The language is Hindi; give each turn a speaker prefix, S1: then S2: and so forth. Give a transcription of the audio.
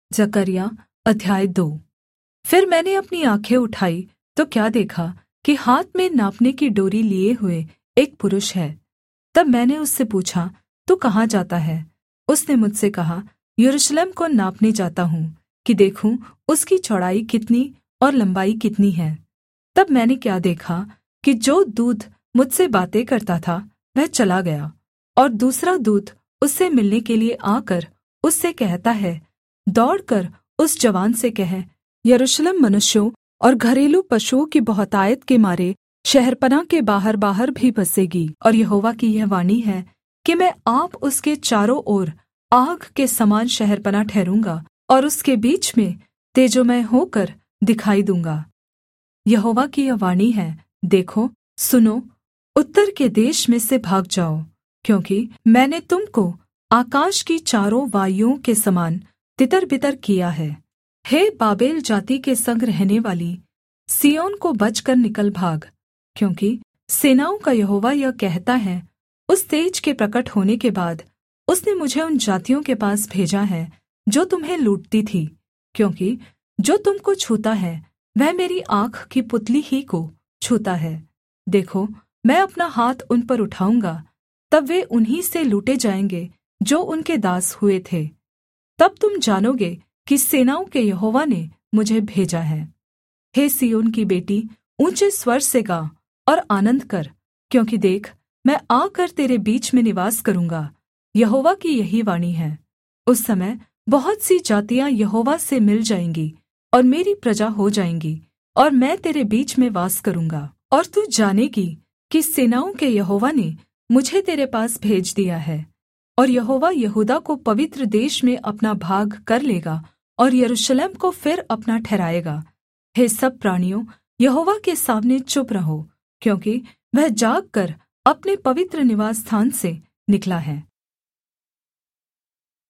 S1: जकर्याह अध्याय 2। फिर मैंने अपनी आँखें उठाई तो क्या देखा कि हाथ में नापने की डोरी लिए हुए एक पुरुष है। तब मैंने उससे पूछा, तू कहाँ जाता है? उसने मुझसे कहा, यरूशलेम को नापने जाता हूँ कि देखूँ उसकी चौड़ाई कितनी और लम्बाई कितनी है। तब मैंने क्या देखा कि जो दूत मुझसे बातें करता था वह चला गया, और दूसरा दूत उससे मिलने के लिए आकर उससे कहता है, दौड़कर उस जवान से कह, यरूशलेम मनुष्यों और घरेलू पशुओं की बहुतायत के मारे शहरपनाह के बाहर बाहर भी बसेगी। और यहोवा की यह वाणी है कि मैं आप उसके चारों ओर आग के समान शहरपनाह ठहरूँगा और उसके बीच में तेजोमय होकर दिखाई दूँगा। यहोवा की यह वाणी है, देखो, सुनो, उत्तर के देश में से भाग जाओ, क्योंकि मैंने तुम को आकाश की चारों वायुओं के समान तितर-बितर किया है। हे बाबेल जाति के संग रहने वाली, सिय्योन को बचकर निकल भाग, क्योंकि सेनाओं का यहोवा यह कहता है, उस तेज के प्रकट होने के बाद उसने मुझे उन जातियों के पास भेजा है जो तुम्हें लूटती थी, क्योंकि जो तुम को छूता है वह मेरी आँख की पुतली ही को छूता है। देखो, मैं अपना हाथ उन पर उठाऊँगा, तब वे उन्हीं से लूटे जाएँगे जो उनके दास हुए थे। तब तुम जानोगे कि सेनाओं के यहोवा ने मुझे भेजा है। हे सिय्योन की बेटी, ऊँचे स्वर से गा और आनन्द कर, क्योंकि देख, मैं आकर तेरे बीच में निवास करूँगा। यहोवा की यही वाणी है। उस समय बहुत सी जातियाँ यहोवा से मिल जाएँगी और मेरी प्रजा हो जाएँगी, और मैं तेरे बीच में वास करूँगा। और तू जानेगी कि सेनाओं के यहोवा ने मुझे तेरे पास भेज दिया है। और यहोवा यहूदा को पवित्र देश में अपना भाग कर लेगा और यरूशलेम को फिर अपना ठहराएगा। हे सब प्राणियों, यहोवा के सामने चुप रहो, क्योंकि वह जागकर अपने पवित्र निवासस्थान से निकला है।